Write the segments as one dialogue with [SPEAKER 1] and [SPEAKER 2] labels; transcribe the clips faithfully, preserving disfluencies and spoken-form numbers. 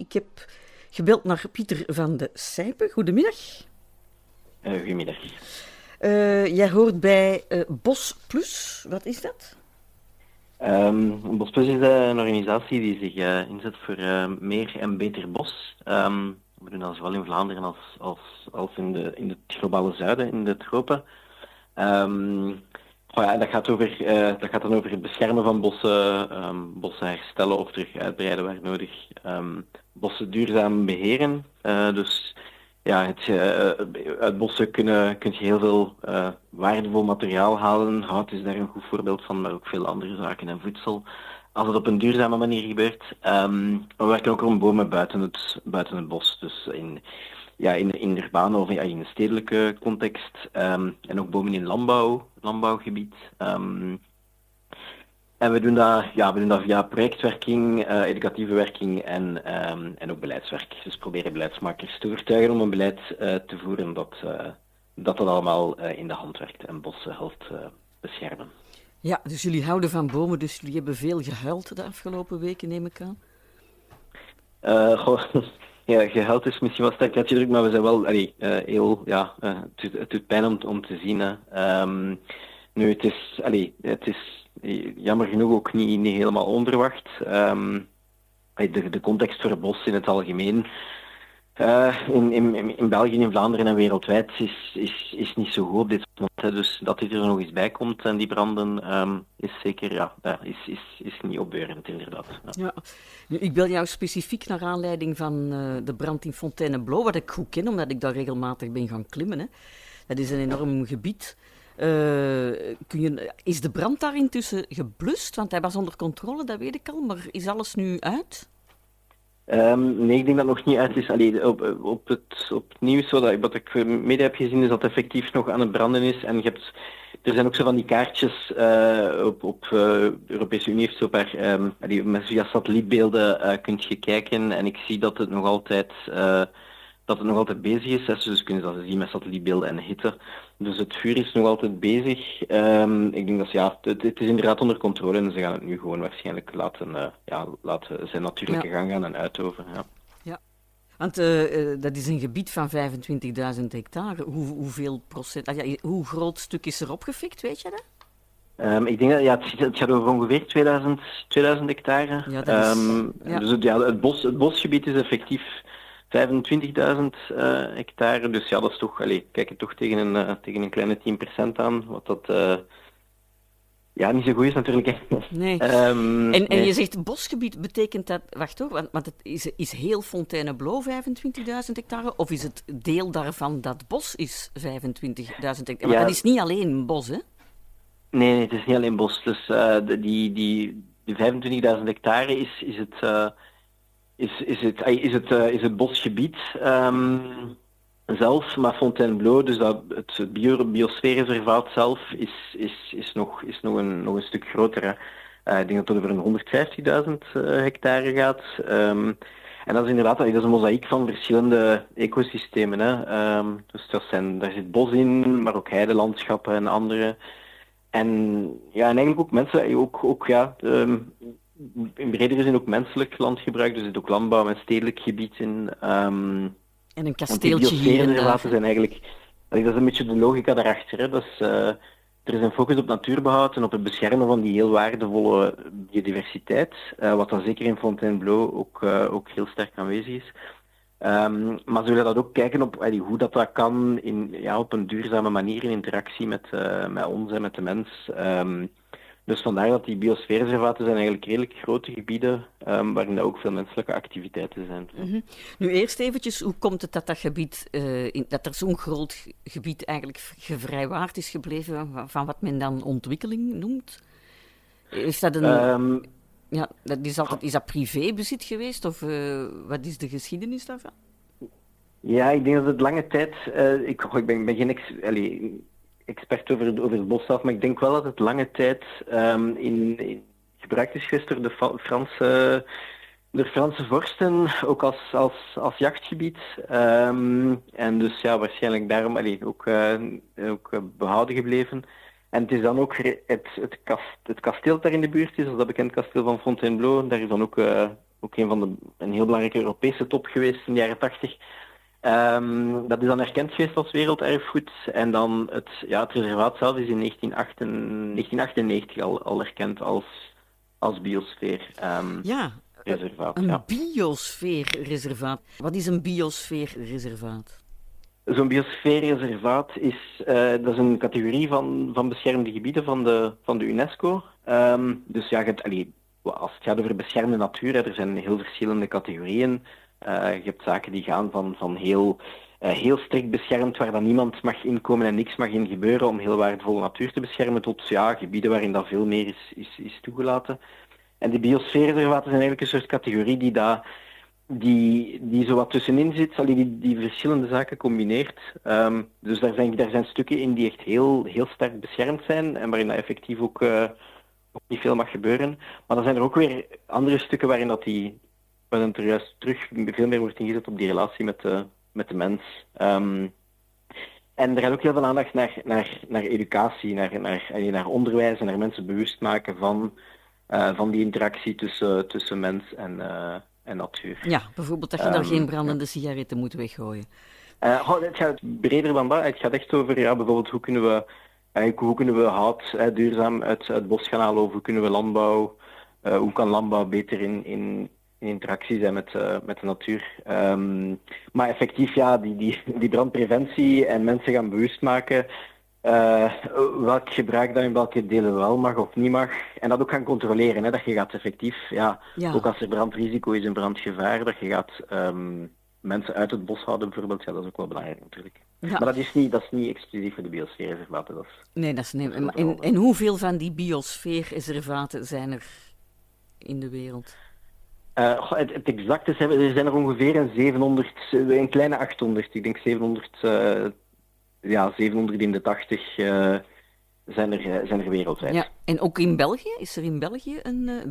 [SPEAKER 1] Ik heb gebeld naar Pieter van de Sijpen. Goedemiddag.
[SPEAKER 2] Uh, goedemiddag.
[SPEAKER 1] Uh, jij hoort bij uh, Bos Plus. Wat is dat?
[SPEAKER 2] Um, Bos Plus is uh, een organisatie die zich uh, inzet voor uh, meer en beter bos. Um, we doen dat zowel in Vlaanderen als, als, als in, de, in het globale zuiden, in de tropen. Um, oh ja, dat, gaat over, uh, dat gaat dan over het beschermen van bossen, um, bossen herstellen of terug uitbreiden waar nodig. Um, bossen duurzaam beheren. Uh, dus ja, het, uh, uit bossen kun, kun je heel veel uh, waardevol materiaal halen. Hout is daar een goed voorbeeld van, maar ook veel andere zaken en voedsel. Als het op een duurzame manier gebeurt. Um, we werken ook rond bomen buiten het, buiten het bos. Dus in, ja, in, in de urbane of in, in een stedelijke context. Um, en ook bomen in landbouw, landbouwgebied. Um, En we doen dat, ja, we doen dat via projectwerking, uh, educatieve werking en, um, en ook beleidswerk. Dus proberen beleidsmakers te overtuigen om een beleid uh, te voeren dat, uh, dat dat allemaal uh, in de hand werkt en bossen helpt uh, beschermen.
[SPEAKER 1] Ja, dus jullie houden van bomen, dus jullie hebben veel gehuild de afgelopen weken, neem ik aan?
[SPEAKER 2] Uh, goh, ja, gehuild is misschien wel sterk uitgedrukt, maar we zijn wel allee, uh, heel, ja, uh, het, het doet pijn om, om te zien. Hè. Um, nu, het is, allee, het is jammer genoeg ook niet, niet helemaal onverwacht. Um, de, de context voor het bos in het algemeen, uh, in, in, in België, in Vlaanderen en wereldwijd, is, is, is niet zo goed op dit moment. Hè. Dus dat dit er nog eens bij komt en die branden, um, is zeker, ja, is, is, is niet opbeurend inderdaad. Ja.
[SPEAKER 1] Ja. Nu, ik bel jou specifiek naar aanleiding van uh, de brand in Fontainebleau, wat ik goed ken, omdat ik daar regelmatig ben gaan klimmen. Hè. Dat is een enorm gebied. Uh, kun je, is de brand daar intussen geblust? Want hij was onder controle, dat weet ik al, maar is alles nu uit?
[SPEAKER 2] Um, nee, ik denk dat het nog niet uit is. Allee, op, op, het, op het nieuws, wat, wat ik mede heb gezien, is dat het effectief nog aan het branden is. En je hebt, er zijn ook zo van die kaartjes uh, op, op uh, de Europese Unie heeft zo paar, um, allee, met via satellietbeelden uh, kun je kijken. En ik zie dat het nog altijd, uh, dat het nog altijd bezig is. Dus, dus kunnen ze dat zien met satellietbeelden en hitte. Dus het vuur is nog altijd bezig. Um, ik denk dat ja, het, het is inderdaad onder controle en ze gaan het nu gewoon waarschijnlijk laten, uh, ja, laten zijn natuurlijke ja. gang gaan en uitoven. Ja,
[SPEAKER 1] ja. Want uh, uh, dat is een gebied van vijfentwintigduizend hectare. Hoe, hoeveel procent, uh, ja, hoe groot stuk is er opgefikt, weet je dat?
[SPEAKER 2] Um, ik denk dat ja, het, het gaat over ongeveer tweeduizend, tweeduizend hectare.
[SPEAKER 1] Ja, dat is,
[SPEAKER 2] um,
[SPEAKER 1] ja.
[SPEAKER 2] Dus het, ja, het, bos, het bosgebied is effectief vijfentwintigduizend uh, hectare, dus ja, dat is toch, allez, kijk het toch tegen een, uh, tegen een kleine tien procent aan, wat dat uh, ja, niet zo goed is natuurlijk. Hè.
[SPEAKER 1] Nee.
[SPEAKER 2] Um,
[SPEAKER 1] en, en
[SPEAKER 2] nee.
[SPEAKER 1] je zegt bosgebied, betekent dat, wacht hoor, want, want het is, is heel Fontainebleau vijfentwintigduizend hectare, of is het deel daarvan dat bos is vijfentwintigduizend hectare? Maar
[SPEAKER 2] ja.
[SPEAKER 1] dat is niet alleen bos, hè?
[SPEAKER 2] Nee, nee, het is niet alleen bos, dus uh, die, die, die vijfentwintigduizend hectare is, is het... Uh, Is, is, het, is, het, uh, is het bosgebied um, zelf, maar Fontainebleau, dus dat, het bio, biosfeerreservaat zelf, is, is, is, nog, is nog, een, nog een stuk groter. Hè. Uh, ik denk dat het over een honderdvijftigduizend uh, hectare gaat. Um, en dat is inderdaad dat is een mozaïek van verschillende ecosystemen. Hè. Um, dus dat zijn, daar zit bos in, maar ook heidelandschappen en andere. En, ja, en eigenlijk ook mensen, ook, ook ja... Um, in bredere zin ook menselijk landgebruik, dus er zit ook landbouw en stedelijk gebied in. Um,
[SPEAKER 1] en een kasteeltje hier en daar.
[SPEAKER 2] Biosfeerreservaten zijn eigenlijk, dat is een beetje de logica daarachter. Hè. Dat is, uh, er is een focus op natuurbehoud en op het beschermen van die heel waardevolle biodiversiteit, uh, wat dan zeker in Fontainebleau ook, uh, ook heel sterk aanwezig is. Um, maar ze willen dat ook kijken op allee, hoe dat, dat kan in, ja, op een duurzame manier in interactie met, uh, met ons en met de mens. Um, Dus vandaar dat die biosfeerreservaten zijn eigenlijk redelijk grote gebieden, um, waarin er ook veel menselijke activiteiten zijn.
[SPEAKER 1] Mm-hmm. Nu eerst eventjes, hoe komt het dat dat gebied, uh, in, dat er zo'n groot gebied eigenlijk gevrijwaard is gebleven van, van wat men dan ontwikkeling noemt? Is dat een... Um, ja, dat is, altijd, is dat privébezit geweest of uh, wat is de geschiedenis daarvan?
[SPEAKER 2] Ja, ik denk dat het lange tijd... Uh, ik, ik ben, ben geen... Ex, allez, expert over, over het bos zelf, maar ik denk wel dat het lange tijd um, in, in gebruikt is geweest door de Franse, door Franse vorsten, ook als, als, als jachtgebied. Um, en dus ja, waarschijnlijk daarom allee, ook, uh, ook behouden gebleven. En het is dan ook het, het, kast, het kasteel dat daar in de buurt is, dat bekend kasteel van Fontainebleau, daar is dan ook uh, ook een van de, een heel belangrijke Europese top geweest in de jaren tachtig. Um, dat is dan erkend geweest als werelderfgoed. En dan het, ja, het reservaat zelf is in negentien achtennegentig al, al erkend als, als biosfeer. Um,
[SPEAKER 1] ja,
[SPEAKER 2] reservaat,
[SPEAKER 1] een
[SPEAKER 2] ja.
[SPEAKER 1] biosfeerreservaat. Wat is een biosfeerreservaat?
[SPEAKER 2] Zo'n biosfeerreservaat is, uh, dat is een categorie van, van beschermde gebieden van de, van de UNESCO. Um, dus ja, je hebt, allee, als het gaat over beschermde natuur, hè, er zijn heel verschillende categorieën. Uh, je hebt zaken die gaan van, van heel, uh, heel strikt beschermd, waar dan niemand mag inkomen en niks mag in gebeuren om heel waardevolle natuur te beschermen, tot ja, gebieden waarin dat veel meer is, is, is toegelaten. En die biosfeerreservaten zijn eigenlijk een soort categorie die daar die, die zo wat tussenin zit, die, die verschillende zaken combineert. Um, dus daar zijn, daar zijn stukken in die echt heel, heel sterk beschermd zijn en waarin dat effectief ook, uh, ook niet veel mag gebeuren. Maar dan zijn er ook weer andere stukken waarin dat die, waarin er juist terug veel meer wordt ingezet op die relatie met de, met de mens. Um, en er gaat ook heel veel aandacht naar, naar, naar educatie, naar, naar, naar onderwijs en naar mensen bewust maken van, uh, van die interactie tussen, tussen mens en uh, en natuur.
[SPEAKER 1] Ja, bijvoorbeeld dat je um, daar geen brandende ja. sigaretten moet weggooien.
[SPEAKER 2] Uh, het gaat breder dan dat. Het gaat echt over ja, bijvoorbeeld hoe kunnen we, uh, hoe kunnen we hout uh, duurzaam uit het bos gaan halen, of hoe kunnen we landbouw, uh, hoe kan landbouw beter in, in, in interactie zijn met, uh, met de natuur. Um, maar effectief, ja, die, die, die brandpreventie en mensen gaan bewust maken Uh, welk gebruik dat in welke delen wel mag of niet mag. En dat ook gaan controleren. Hè, dat je gaat effectief, ja, ja. ook als er brandrisico is en brandgevaar, dat je gaat um, mensen uit het bos houden bijvoorbeeld. Ja, dat is ook wel belangrijk natuurlijk. Ja. Maar dat is niet, dat is niet exclusief voor de biosfeerreservaten. Dat is,
[SPEAKER 1] nee, dat is niet. En, en, en hoeveel van die biosfeerreservaten zijn er in de wereld?
[SPEAKER 2] Uh, het, het exacte is, er zijn er ongeveer een zevenhonderd, een kleine achthonderd. Ik denk zevenhonderd... Uh, Ja, zevenhonderdtachtig uh, zijn, er, zijn er wereldwijd.
[SPEAKER 1] Ja, en ook in België? Is er in België een uh,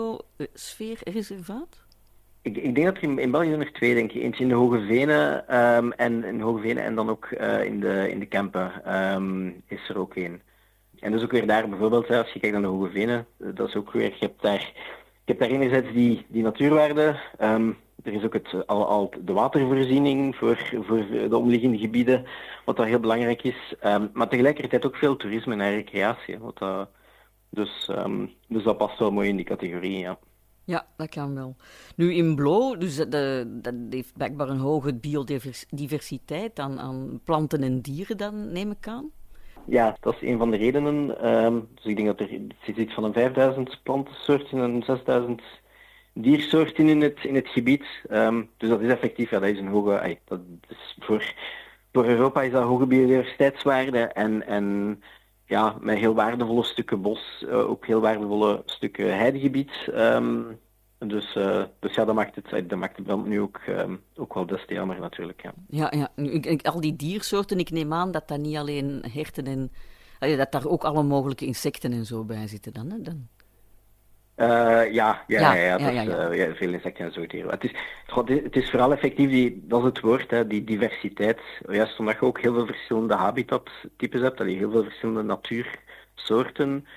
[SPEAKER 1] biosfeerreservaat?
[SPEAKER 2] Ik, ik denk dat er in, in België zijn er twee, denk ik. Eentje in de Hoge Venen, um, en, in Hoge Venen en dan ook uh, in, de, in de Kempen um, is er ook één. En dus ook weer daar bijvoorbeeld, als je kijkt naar de Hoge Venen, dat is ook weer, je hebt daar, je hebt daar enerzijds die, die natuurwaarde. Um, Er is ook het, al, al de watervoorziening voor, voor de omliggende gebieden, wat dat heel belangrijk is. Um, maar tegelijkertijd ook veel toerisme en recreatie. Wat dat, dus, um, dus dat past wel mooi in die categorie, ja.
[SPEAKER 1] Ja, dat kan wel. Nu in Bloo, dus de, dat heeft blijkbaar een hoge biodiversiteit aan, aan planten en dieren, dan neem ik aan?
[SPEAKER 2] Ja, dat is een van de redenen. Um, dus ik denk dat er, er zit iets van een vijfduizend plantensoorten en zesduizend diersoorten in het, in het gebied. Um, dus dat is effectief, ja, dat is een hoge, ay, dat is voor, voor Europa is dat hoge biodiversiteitswaarde en, en ja, met heel waardevolle stukken bos, uh, ook heel waardevolle stukken heidegebied. Um, dus, uh, dus ja, dat maakt het, dat maakt de brand nu ook, um, ook wel des te jammer natuurlijk. Ja,
[SPEAKER 1] ja, ja. Nu, ik, al die diersoorten, ik neem aan dat dat niet alleen herten en uh, dat daar ook alle mogelijke insecten en zo bij zitten dan, hè? Dan.
[SPEAKER 2] Uh, ja, ja, ja, ja, ja, dat
[SPEAKER 1] ja, ja, ja.
[SPEAKER 2] Is, uh, ja, veel insecten en zoogdieren. Het is, het is vooral effectief, die, dat is het woord, hè, die diversiteit. Juist omdat je ook heel veel verschillende habitattypes hebt, dat je heel veel verschillende natuursoorten,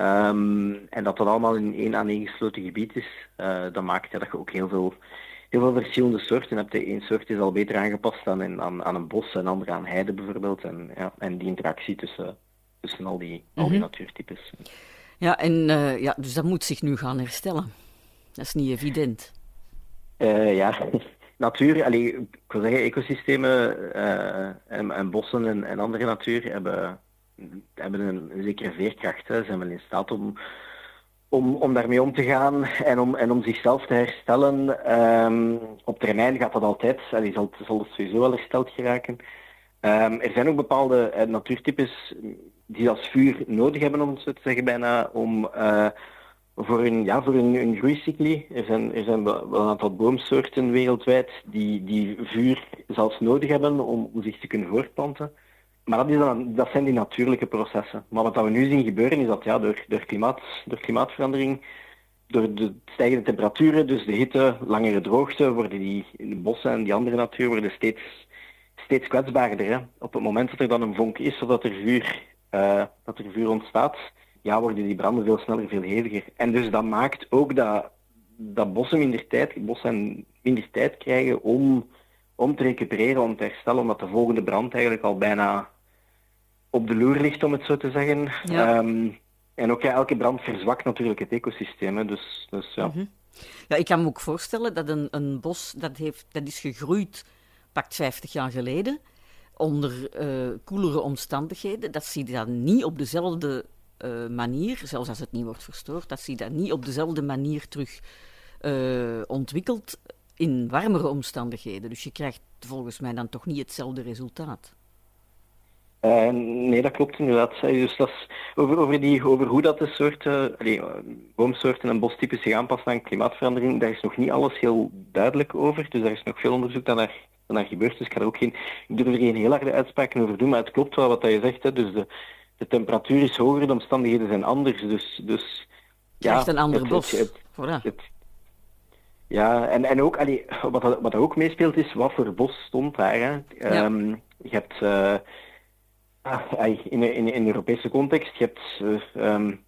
[SPEAKER 2] um, en dat dat allemaal in één aaneengesloten gebied is, uh, dat maakt ja, dat je ook heel veel, heel veel verschillende soorten hebt. De een soort is al beter aangepast aan, aan, aan een bos en andere aan heide bijvoorbeeld. En, ja, en die interactie tussen, tussen al die, al die mm-hmm. natuurtypes.
[SPEAKER 1] Ja, en uh, ja, dus dat moet zich nu gaan herstellen. Dat is niet evident.
[SPEAKER 2] Uh, ja, natuur, allee, ik wil zeggen, ecosystemen uh, en, en bossen en, en andere natuur hebben, hebben een, een zekere veerkracht. Ze zijn wel in staat om, om, om daarmee om te gaan en om, en om zichzelf te herstellen. Um, op termijn gaat dat altijd, allee, zal, zal het sowieso wel hersteld geraken. Um, er zijn ook bepaalde uh, natuurtypes die als vuur nodig hebben, om het zo te zeggen, bijna om uh, voor een, ja, voor een, een groeicycli. Er zijn, er zijn wel een aantal boomsoorten wereldwijd die, die vuur zelfs nodig hebben om, om zich te kunnen voortplanten. Maar dat, is dan, dat zijn die natuurlijke processen. Maar wat we nu zien gebeuren is dat ja, door, door, klimaat, door klimaatverandering, door de stijgende temperaturen, dus de hitte, langere droogte, worden die de bossen en die andere natuur worden steeds, steeds kwetsbaarder. Hè. Op het moment dat er dan een vonk is, zodat er vuur... Uh, dat er vuur ontstaat, ja, worden die branden veel sneller, veel heviger. En dus dat maakt ook dat, dat bossen minder tijd, bossen minder tijd krijgen om, om te recupereren, om te herstellen, omdat de volgende brand eigenlijk al bijna op de loer ligt, om het zo te zeggen.
[SPEAKER 1] Ja.
[SPEAKER 2] Um, en ook ja, elke brand verzwakt natuurlijk het ecosysteem. Hè. Dus, dus, ja.
[SPEAKER 1] Mm-hmm. Ja, ik kan me ook voorstellen dat een, een bos dat, heeft, dat is gegroeid, pakt vijftig jaar geleden, onder uh, koelere omstandigheden, dat zie je dan niet op dezelfde uh, manier, zelfs als het niet wordt verstoord, dat zie je dat niet op dezelfde manier terug uh, ontwikkeld in warmere omstandigheden. Dus je krijgt volgens mij dan toch niet hetzelfde resultaat.
[SPEAKER 2] Uh, nee, dat klopt inderdaad. Dus dat is over, over, die, over hoe dat de soorten, allee, boomsoorten en bostypes zich aanpassen aan klimaatverandering, daar is nog niet alles heel duidelijk over. Dus daar is nog veel onderzoek dat naar, dat naar gebeurt. Dus ik, ga er ook geen, ik durf er geen heel harde uitspraken over doen, maar het klopt wel wat je zegt. Hè. Dus de, de temperatuur is hoger, de omstandigheden zijn anders. Dus, dus
[SPEAKER 1] je krijgt ja, een ander
[SPEAKER 2] het,
[SPEAKER 1] bos.
[SPEAKER 2] Het, het,
[SPEAKER 1] voilà.
[SPEAKER 2] het, ja, en, en ook, allee, wat, wat er ook meespeelt is, wat voor bos stond daar. Hè. Ja. Um, je hebt... Uh, In, in, in de Europese context, je hebt uh, um,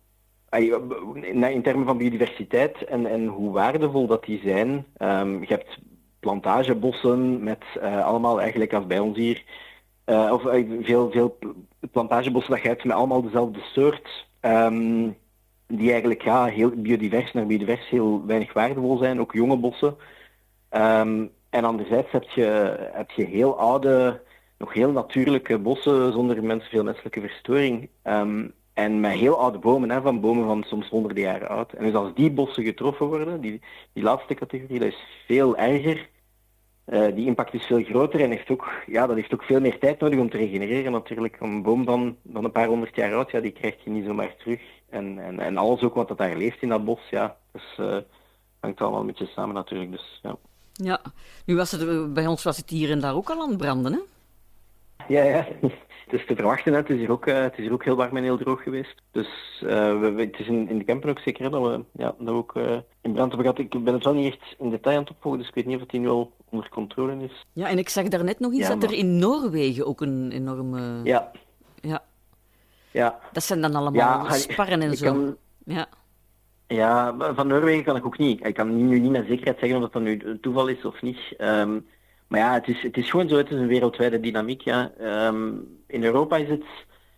[SPEAKER 2] in termen van biodiversiteit en, en hoe waardevol dat die zijn. Um, je hebt plantagebossen met uh, allemaal eigenlijk als bij ons hier, uh, of uh, veel, veel plantagebossen dat je hebt met allemaal dezelfde soort, um, die eigenlijk ja, heel biodivers naar biodivers heel weinig waardevol zijn, ook jonge bossen. Um, en anderzijds heb je, heb je heel oude, nog heel natuurlijke bossen zonder mens, veel menselijke verstoring. Um, en met heel oude bomen, hè, van bomen van soms honderden jaren oud. En dus als die bossen getroffen worden, die, die laatste categorie, dat is veel erger. Uh, die impact is veel groter en heeft ook, ja, dat heeft ook veel meer tijd nodig om te regenereren natuurlijk. Een boom van, van een paar honderd jaar oud, ja, die krijg je niet zomaar terug. En, en, en alles ook wat dat daar leeft in dat bos, ja, dus uh, hangt allemaal een beetje samen natuurlijk. Dus, ja.
[SPEAKER 1] Ja, nu was het, bij ons was het hier en daar ook al aan het branden, hè?
[SPEAKER 2] Ja, ja. Het is te verwachten, hè. Het is hier ook, uh, het is hier ook heel warm en heel droog geweest. Dus uh, we, we, het is in, in de campen ook zeker hè, dat we, ja, dat we ook uh, in brand hebben gehad. Ik ben het wel niet echt in detail aan het opvolgen, dus ik weet niet of het die nu al onder controle is.
[SPEAKER 1] Ja, en ik zag daarnet nog iets
[SPEAKER 2] ja,
[SPEAKER 1] dat
[SPEAKER 2] maar...
[SPEAKER 1] er in Noorwegen ook een enorme...
[SPEAKER 2] Ja.
[SPEAKER 1] Ja.
[SPEAKER 2] Ja.
[SPEAKER 1] Dat zijn dan allemaal ja, sparren en zo.
[SPEAKER 2] Kan...
[SPEAKER 1] Ja.
[SPEAKER 2] Ja, van Noorwegen kan ik ook niet. Ik kan nu niet met zekerheid zeggen of dat nu een toeval is of niet. Um, maar ja, het is, het is gewoon zo, het is een wereldwijde dynamiek. Ja. Um, in Europa is het,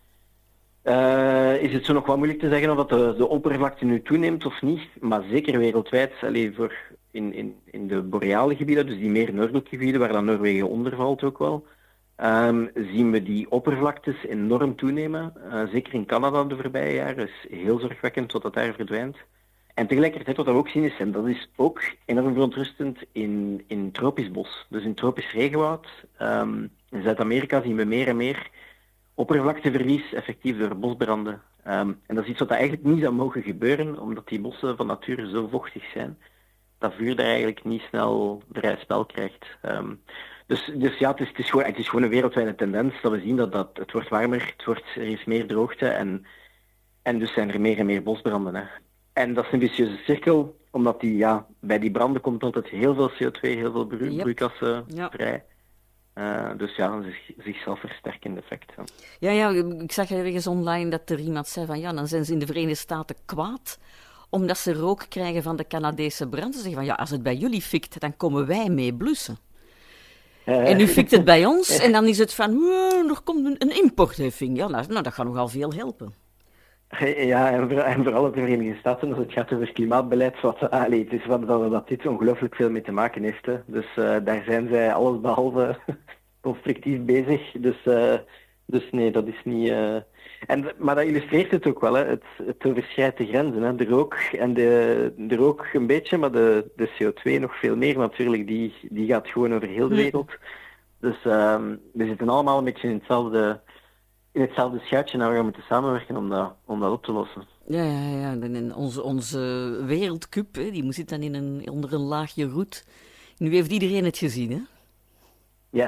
[SPEAKER 2] uh, is het zo nog wat moeilijk te zeggen of dat de, de oppervlakte nu toeneemt of niet. Maar zeker wereldwijd, allee, voor in, in, in de boreale gebieden, dus die meer noordelijke gebieden, waar dan Noorwegen onder valt ook wel, um, zien we die oppervlaktes enorm toenemen. Uh, zeker in Canada de voorbije jaren is heel zorgwekkend wat dat daar verdwijnt. En tegelijkertijd wat we ook zien is, en dat is ook enorm verontrustend, in, in tropisch bos. Dus in tropisch regenwoud. Um, in Zuid-Amerika zien we meer en meer oppervlakteverlies effectief door bosbranden. Um, en dat is iets wat eigenlijk niet zou mogen gebeuren, omdat die bossen van nature zo vochtig zijn, dat vuur daar eigenlijk niet snel vrij spel krijgt. Um, dus, dus ja, het is, het, is gewoon, het is gewoon een wereldwijde tendens dat we zien dat, dat het wordt warmer, het wordt, er is meer droogte en, en dus zijn er meer en meer bosbranden. Hè. En dat is een vicieuze cirkel, omdat die, ja, bij die branden komt altijd heel veel C O twee, heel veel broe-
[SPEAKER 1] Yep.
[SPEAKER 2] broeikassen
[SPEAKER 1] Ja.
[SPEAKER 2] vrij. Uh, dus ja, een zich, zichzelf versterkend effect. Ja.
[SPEAKER 1] ja, ja, ik zag ergens online dat er iemand zei van ja, dan zijn ze in de Verenigde Staten kwaad omdat ze rook krijgen van de Canadese brand. Ze zeggen van ja, als het bij jullie fikt, dan komen wij mee blussen. Uh. En nu fikt het bij ons en dan is het van uh, er komt een, een importheffing. Ja, nou, nou, dat gaat nogal veel helpen.
[SPEAKER 2] Ja, en, voor, en vooral de Verenigde Staten, als het gaat over klimaatbeleid, wat, allee, het is wat dat, dat dit ongelooflijk veel mee te maken heeft. Hè. Dus uh, daar zijn zij allesbehalve constructief bezig. Dus, uh, dus nee, dat is niet... Uh... En, maar dat illustreert het ook wel, hè. Het, het overschrijdt de grenzen. Hè. De rook en de, de rook een beetje, maar de, de C O twee nog veel meer natuurlijk. Die, die gaat gewoon over heel de wereld. Dus uh, we zitten allemaal een beetje in hetzelfde... in hetzelfde schuitje en we gaan moeten samenwerken om dat, om dat op te lossen.
[SPEAKER 1] Ja, ja, ja. En onze, onze wereldcup, hè, die zit dan in een, onder een laagje roet. Nu heeft iedereen het gezien, hè?
[SPEAKER 2] Ja.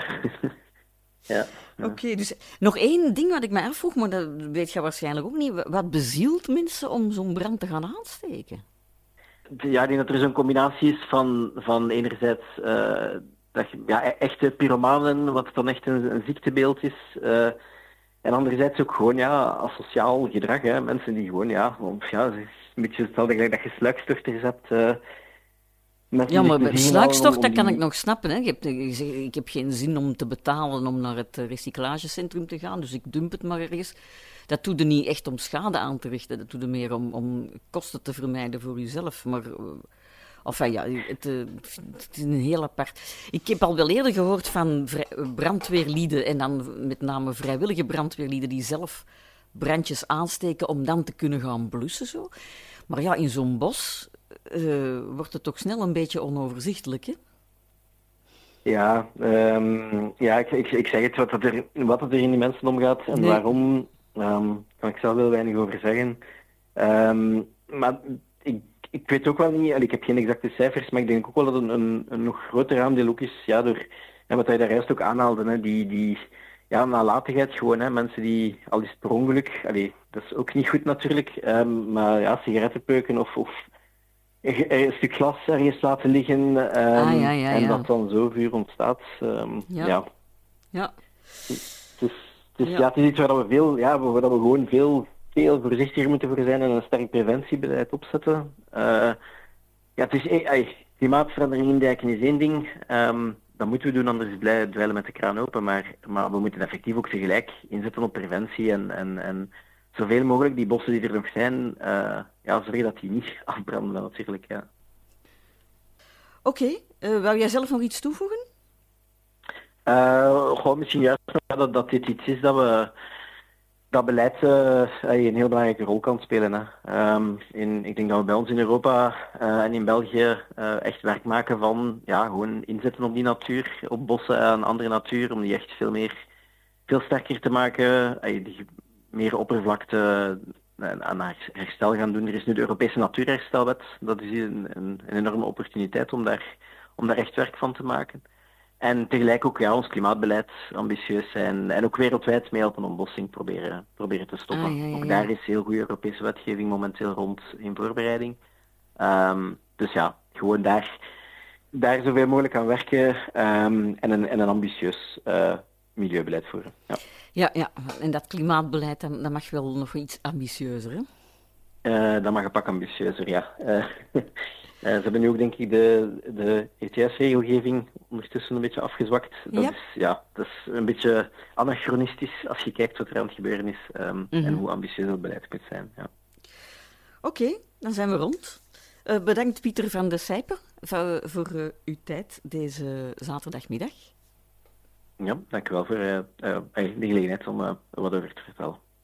[SPEAKER 2] ja.
[SPEAKER 1] Oké, okay, dus nog één ding wat ik me afvroeg, maar dat weet je waarschijnlijk ook niet. Wat bezielt mensen om zo'n brand te gaan aansteken?
[SPEAKER 2] Ja, ik denk dat er zo'n combinatie is van, van enerzijds uh, dat je, ja, echte pyromanen, wat dan echt een, een ziektebeeld is... Uh, En anderzijds ook gewoon ja, asociaal gedrag. Hè. Mensen die gewoon, ja, ja, een beetje hetzelfde gelijk dat je sluikstuchters hebt. Uh, mensen
[SPEAKER 1] Ja,
[SPEAKER 2] die
[SPEAKER 1] maar
[SPEAKER 2] zich
[SPEAKER 1] bij
[SPEAKER 2] plezier halen
[SPEAKER 1] sluikstof,
[SPEAKER 2] om,
[SPEAKER 1] dat
[SPEAKER 2] om
[SPEAKER 1] kan
[SPEAKER 2] die...
[SPEAKER 1] ik nog snappen. Hè. Je hebt, je zegt, ik heb geen zin om te betalen om naar het eh, recyclagecentrum te gaan, dus ik dump het maar ergens. Dat doe je niet echt om schade aan te richten, dat doe je meer om, om kosten te vermijden voor jezelf. Maar, uh, enfin ja, het, uh, het is een heel apart. Ik heb al wel eerder gehoord van vrij, brandweerlieden, en dan met name vrijwillige brandweerlieden, die zelf brandjes aansteken om dan te kunnen gaan blussen. Zo. Maar ja, in zo'n bos uh, wordt het toch snel een beetje onoverzichtelijk, hè?
[SPEAKER 2] Ja, um, ja ik, ik, ik zeg het, wat, er, wat er in die mensen omgaat en
[SPEAKER 1] Nee.
[SPEAKER 2] waarom, um, kan ik zelf heel weinig over zeggen. Um, maar ik, ik weet ook wel niet, ik heb geen exacte cijfers, maar ik denk ook wel dat een, een, een nog groter aandeel ook is, ja, door en wat hij daar juist ook aanhaalde, hè, die, die ja, nalatigheid gewoon, hè, mensen die, al is het per ongeluk, allee, dat is ook niet goed natuurlijk, um, maar ja, sigarettenpeuken of... of een stuk glas ergens laten liggen um,
[SPEAKER 1] ah, ja, ja,
[SPEAKER 2] en
[SPEAKER 1] ja.
[SPEAKER 2] dat dan zo vuur ontstaat. Um,
[SPEAKER 1] ja.
[SPEAKER 2] ja.
[SPEAKER 1] ja.
[SPEAKER 2] Het is, het is,
[SPEAKER 1] Ja.
[SPEAKER 2] ja, het is iets waar we veel, ja, waar we gewoon veel, veel voorzichtiger moeten voor zijn en een sterk preventiebeleid opzetten. Uh, ja, het is, ey, klimaatverandering indijken is één ding. Um, dat moeten we doen, anders blijven dweilen met de kraan open. Maar, maar we moeten effectief ook tegelijk inzetten op preventie en, en, en zoveel mogelijk die bossen die er nog zijn, uh, ja, zorgen dat die niet afbranden natuurlijk. Ja.
[SPEAKER 1] Oké, okay. uh, wou jij zelf nog iets toevoegen?
[SPEAKER 2] Uh, gewoon misschien juist dat, dat dit iets is dat we dat beleid uh, een heel belangrijke rol kan spelen. Hè. Um, in, ik denk dat we bij ons in Europa uh, en in België uh, echt werk maken van ja, gewoon inzetten op die natuur, op bossen en andere natuur, om die echt veel meer, veel sterker te maken, uh, die meer oppervlakte aan herstel gaan doen. Er is nu de Europese Natuurherstelwet, dat is een, een, een enorme opportuniteit om daar, om daar echt werk van te maken. En tegelijk ook ja, ons klimaatbeleid ambitieus zijn en ook wereldwijd mee helpen ontbossing proberen, proberen te stoppen.
[SPEAKER 1] Ah, ja, ja, ja.
[SPEAKER 2] Ook daar is heel goede Europese wetgeving momenteel rond in voorbereiding. Um, dus ja, gewoon daar, daar zoveel mogelijk aan werken um, en, een, en een ambitieus uh, milieubeleid voeren. Ja.
[SPEAKER 1] Ja, ja, en dat klimaatbeleid, dat, dat mag wel nog iets ambitieuzer, hè?
[SPEAKER 2] Uh, dat mag een pak ambitieuzer, ja. Uh, Uh, ze hebben nu ook, denk ik, de, de E T S-regelgeving ondertussen een beetje afgezwakt. Dat,
[SPEAKER 1] ja.
[SPEAKER 2] Is, ja, dat is een beetje anachronistisch als je kijkt wat er aan het gebeuren is um, mm-hmm. en hoe ambitieus dat beleid moet zijn. Ja.
[SPEAKER 1] Oké, okay, dan zijn we rond. Uh, bedankt Pieter van de Sijpen voor, voor uh, uw tijd deze zaterdagmiddag.
[SPEAKER 2] Ja, dank u wel voor uh, uh, de gelegenheid om uh, wat over te vertellen.